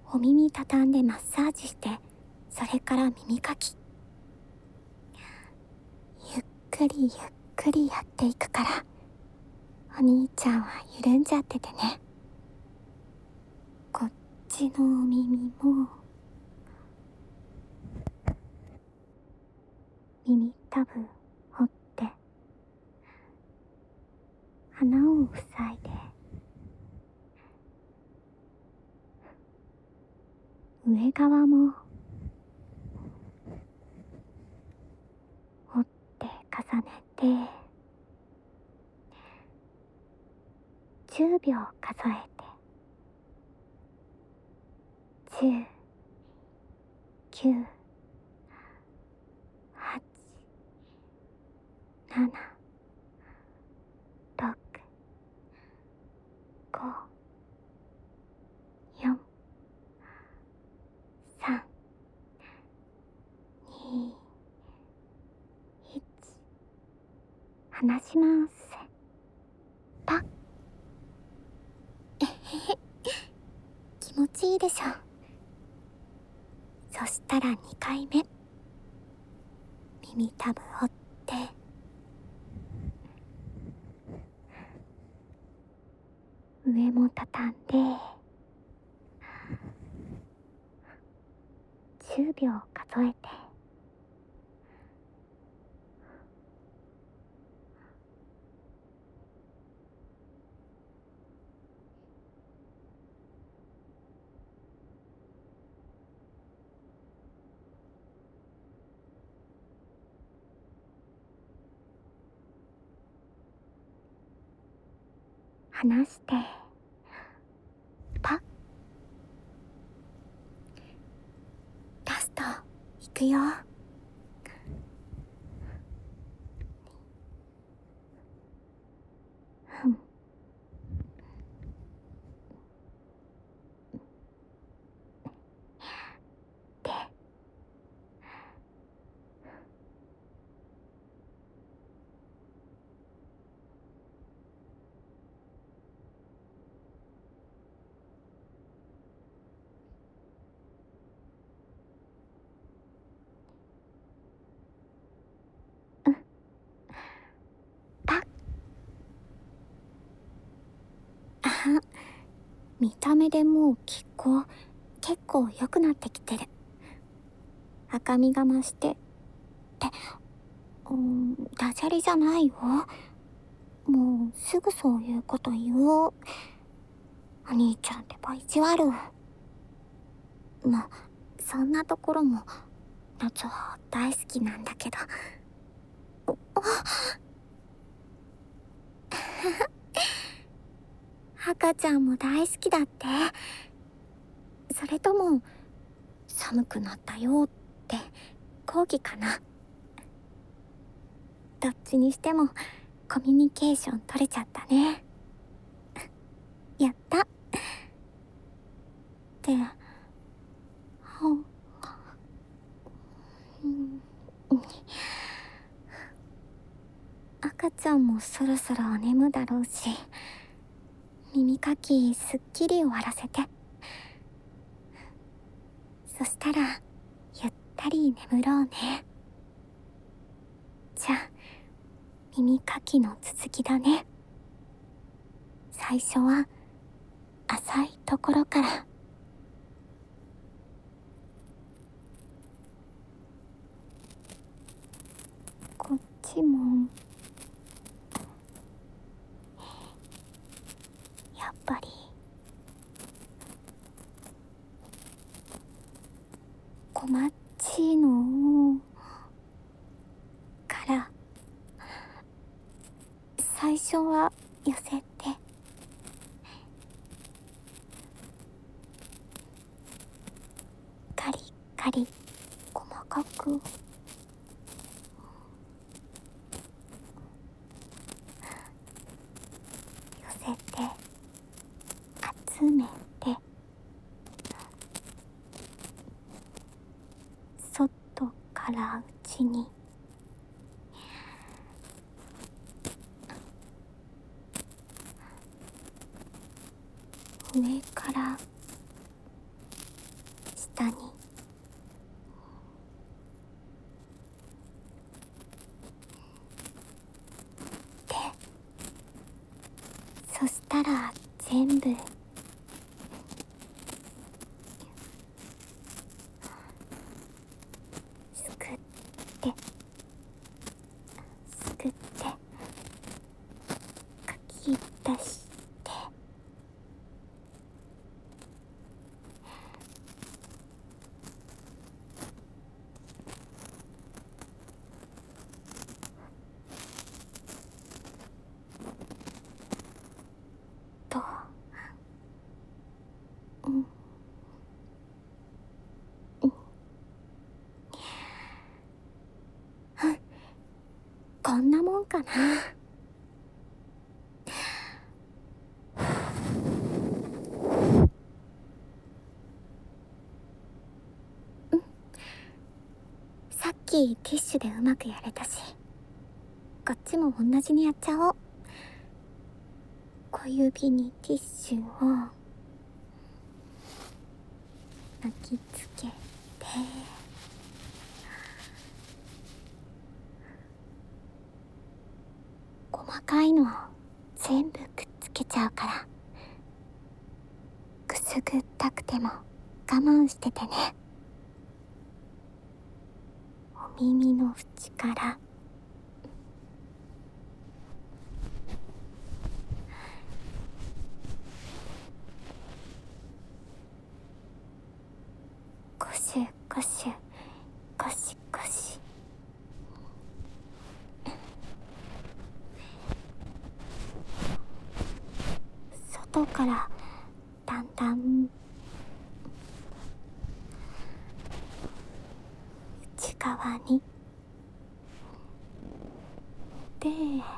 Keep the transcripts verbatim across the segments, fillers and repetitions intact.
お耳畳んでマッサージして、それから耳かき。ゆっくりゆっくりやっていくから、お兄ちゃんは緩んじゃっててね。こっちのお耳も耳たぶ折って鼻を塞いで、上側も折って重ねてじゅうびょう数えて、じゅう、きゅう、はち、なな、ろく、ご、よん、さん、に、いち、離します。パッ。えへへ、気持ちいいでしょ。そしたらにかいめ、耳たぶ折って上も畳んでじゅうびょう数えて、離してパッ。ラストいくよ。ふん。で、うん、パッ。あは、見た目でもう気候結構良くなってきてる。赤みが増してって、うーん、ダジャレじゃないよ。もうすぐそういうこと言う。お兄ちゃんってば意地悪。まあそんなところも夏は大好きなんだけど。赤ちゃんも大好きだって。それとも寒くなったよって抗議かな。どっちにしてもコミュニケーション取れちゃったね。やった。で、ほん、うん、赤ちゃんもそろそろお眠だろうし、耳かきすっきり終わらせて。そしたらゆったり眠ろうね。じゃあ耳かきの続きだね。最初は浅いところから。こっちもやっぱりこまっちのから最初は寄せて、カリカリ細かく寄せて集めて、外から内に上からしたら全部すくってすくってかき出してと、うん、うん、こんなもんかな。さっきティッシュでうまくやれたし、こっちも同じにやっちゃおう。小指にティッシュを巻きつけて、細かいの全部くっつけちゃうから、くすぐったくても我慢しててね。お耳の縁からゴシュゴシュゴシゴシ、外からだんだん内側にで、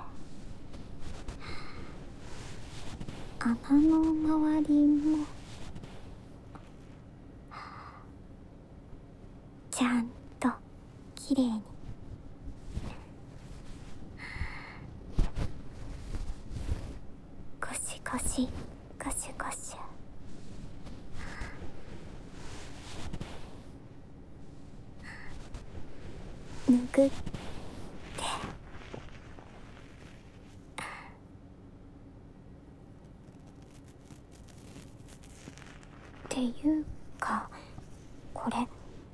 穴の周りもちゃんときれいにゴシゴシゴシゴシ拭ってっていうか、これ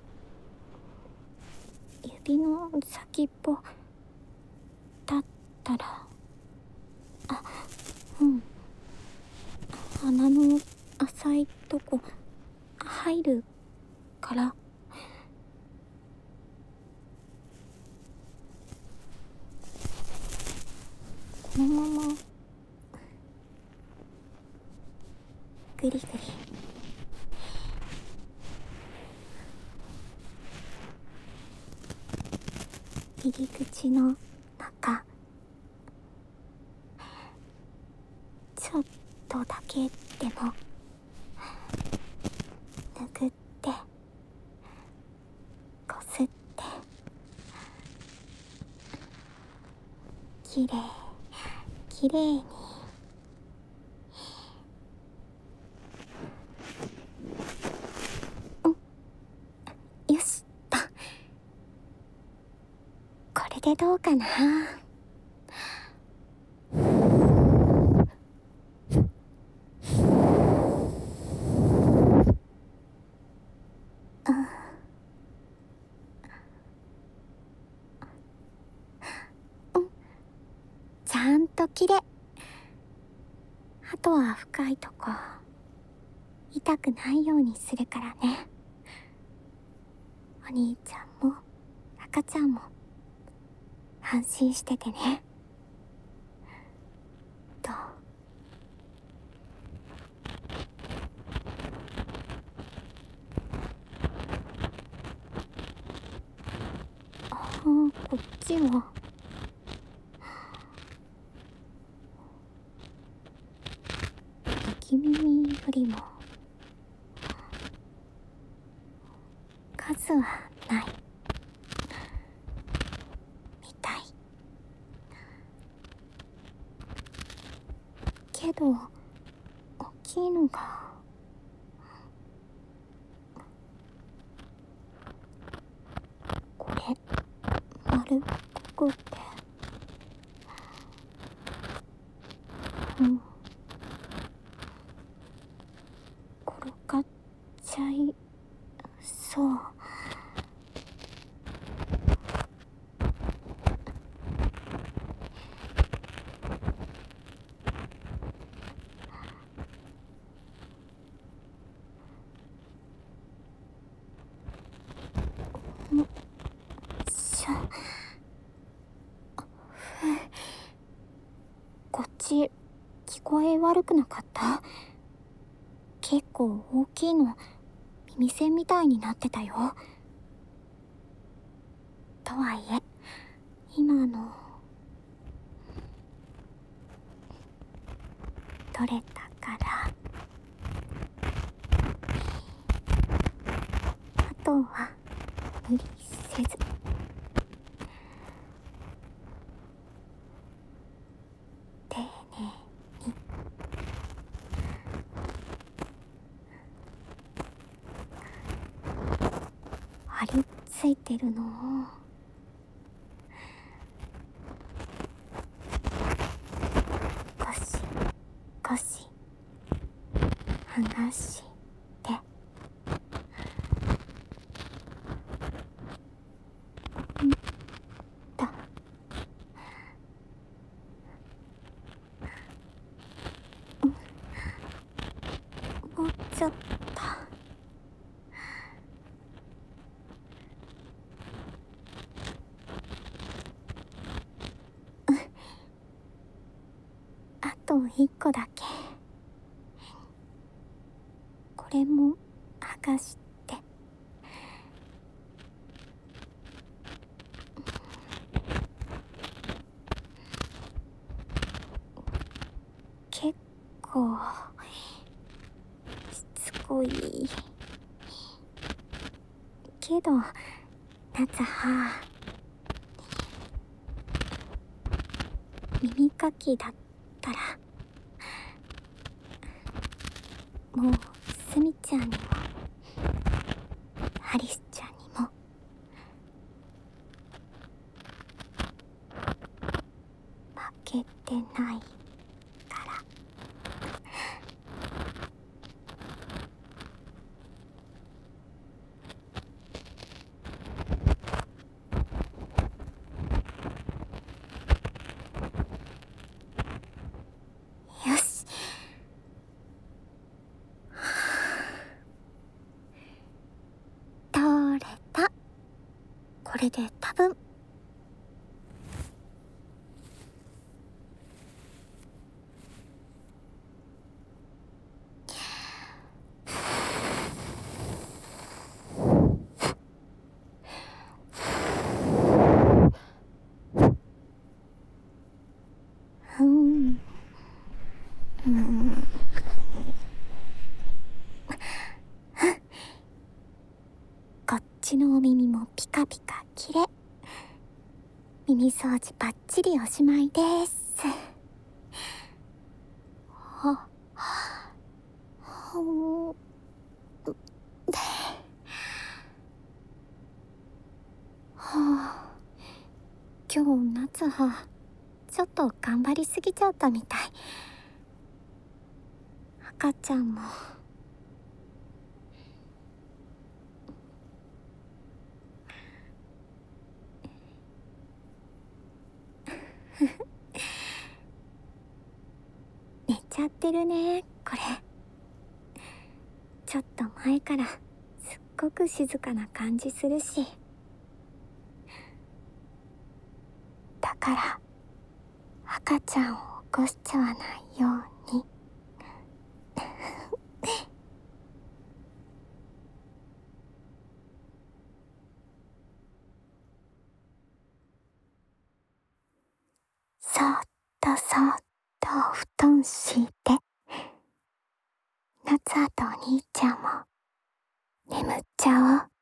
指の先っぽだったら、あ、うん、鼻の浅いとこ入るから、このままグリグリ入り口の中ちょっとだけでも拭ってこすってきれいきれいによしと、これでどうかな。ちゃんときれい。あとは深いとこ痛くないようにするからね。お兄ちゃんも赤ちゃんも安心しててね。と、あー、こっちは右耳よりも数はないみたいけど、大きいのがこれ丸っこくて、うん、 んしょ。ふう。こっち聞こえ悪くなかった？結構大きいの耳栓みたいになってたよ。とはいえ今の取れたからあとは無理せず丁寧に。張り付いてるのをゴシゴシ剥がしてんともうちょっと。あと一個だけ。これも剥がして。結構しつこいけど夏葉、耳かきだったらもうすみちゃんにもアリスちゃんにも負けてないから。よし。取れた。これで多分うんうんこっちのお耳もピカピカきれい。耳掃除バッチリおしまいです。はほんではあ、今日夏葉ちょっと頑張りすぎちゃったみたい。赤ちゃんも寝ちゃってるねこれ。ちょっと前からすっごく静かな感じするし、だから赤ちゃんを起こしちゃわないようにそっとそっとお布団敷いて、夏葉とお兄ちゃんも眠っちゃおう。